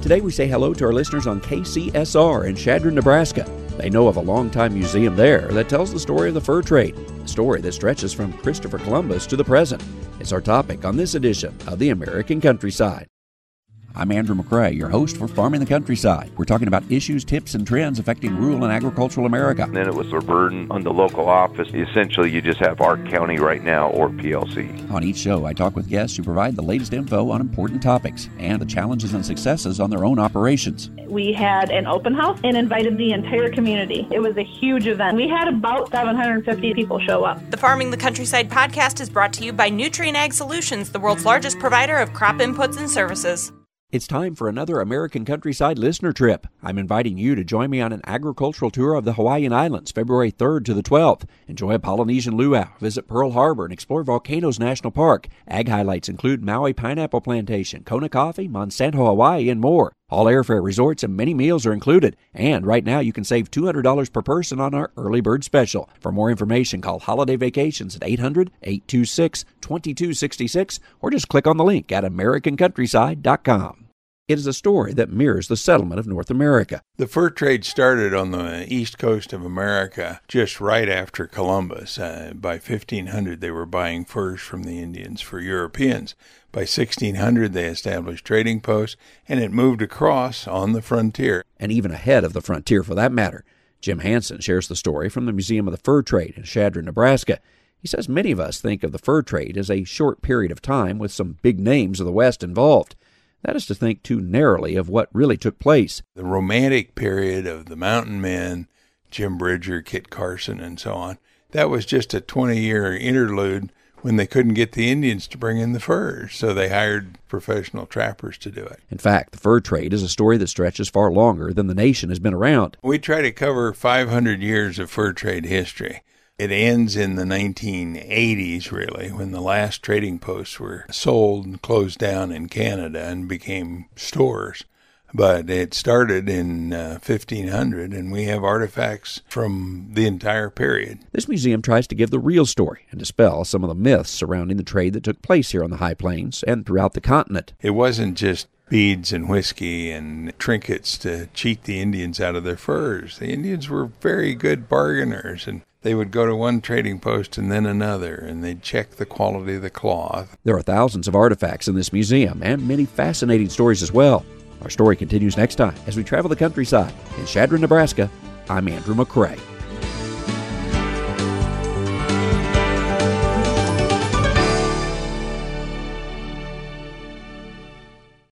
Today we say hello to our listeners on KCSR in Chadron, Nebraska. They know of a longtime museum there that tells the story of the fur trade, a story that stretches from Christopher Columbus to the present. It's our topic on this edition of The American Countryside. I'm Andrew McCrae, your host for Farming the Countryside. We're talking about issues, tips, and trends affecting rural and agricultural America. And then it was a burden on the local office. Essentially, you just have Ark County right now or PLC. On each show, I talk with guests who provide the latest info on important topics and the challenges and successes on their own operations. We had an open house and invited the entire community. It was a huge event. We had about 750 people show up. The Farming the Countryside podcast is brought to you by Nutrien Ag Solutions, the world's largest provider of crop inputs and services. It's time for another American Countryside listener trip. I'm inviting you to join me on an agricultural tour of the Hawaiian Islands, February 3rd to the 12th. Enjoy a Polynesian luau, visit Pearl Harbor, and explore Volcanoes National Park. Ag highlights include Maui Pineapple Plantation, Kona Coffee, Monsanto Hawaii, and more. All airfare, resorts, and many meals are included. And right now you can save $200 per person on our early bird special. For more information, call Holiday Vacations at 800-826-2266 or just click on the link at AmericanCountryside.com. It is a story that mirrors the settlement of North America. The fur trade started on the east coast of America just right after Columbus. By 1500, they were buying furs from the Indians for Europeans. By 1600, they established trading posts, and it moved across on the frontier. And even ahead of the frontier, for that matter. Jim Hansen shares the story from the Museum of the Fur Trade in Chadron, Nebraska. He says many of us think of the fur trade as a short period of time with some big names of the West involved. That is to think too narrowly of what really took place. The romantic period of the mountain men, Jim Bridger, Kit Carson, and so on, that was just a 20-year interlude when they couldn't get the Indians to bring in the furs, so they hired professional trappers to do it. In fact, the fur trade is a story that stretches far longer than the nation has been around. We try to cover 500 years of fur trade history. It ends in the 1980s, really, when the last trading posts were sold and closed down in Canada and became stores. But it started in 1500, and we have artifacts from the entire period. This museum tries to give the real story and dispel some of the myths surrounding the trade that took place here on the High Plains and throughout the continent. It wasn't just beads and whiskey and trinkets to cheat the Indians out of their furs. The Indians were very good bargainers, and they would go to one trading post and then another, and they'd check the quality of the cloth. There are thousands of artifacts in this museum and many fascinating stories as well. Our story continues next time as we travel the countryside. In Chadron, Nebraska, I'm Andrew McCrae.